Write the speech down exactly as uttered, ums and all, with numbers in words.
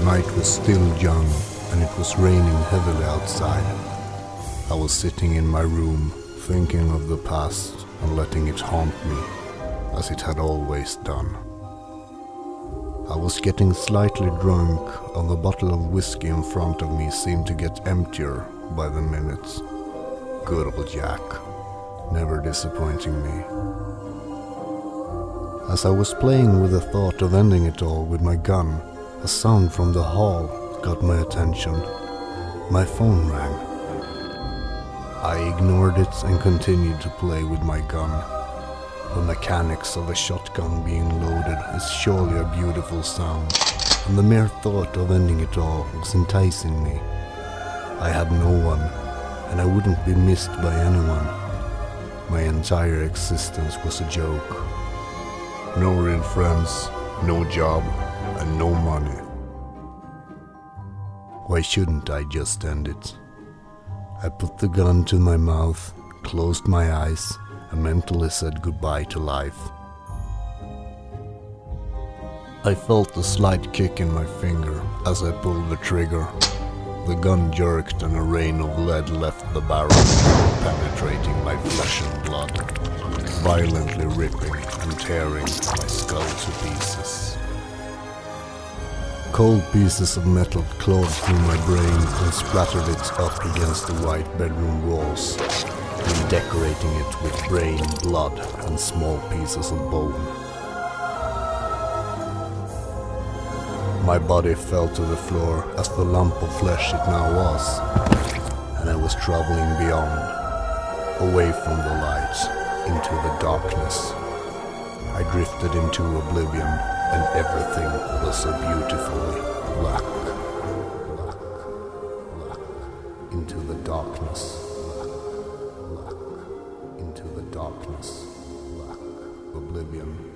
night was still young and it was raining heavily outside. I was sitting in my room, thinking of the past and letting it haunt me, as it had always done. I was getting slightly drunk, and the bottle of whiskey in front of me seemed to get emptier by the minute. Good old Jack, never disappointing me. As I was playing with the thought of ending it all with my gun, a sound from the hall got my attention. My phone rang. I ignored it and continued to play with my gun. The mechanics of a shotgun being loaded is surely a beautiful sound, and the mere thought of ending it all was enticing me. I had no one, and I wouldn't be missed by anyone. My entire existence was a joke. No real friends, no job, and no money. Why shouldn't I just end it? I put the gun to my mouth, closed my eyes, and mentally said goodbye to life. I felt a slight kick in my finger as I pulled the trigger. The gun jerked and a rain of lead left the barrel, penetrating my flesh and blood, violently ripping and tearing my skull to pieces. Cold pieces of metal clawed through my brain and splattered it up against the white bedroom walls, and decorating it with brain, blood, and small pieces of bone. My body fell to the floor as the lump of flesh it now was, and I was traveling beyond, away from the light, into the darkness. I drifted into oblivion, and everything was so beautifully black, black, black, into the darkness, black, black, into the darkness, black, oblivion.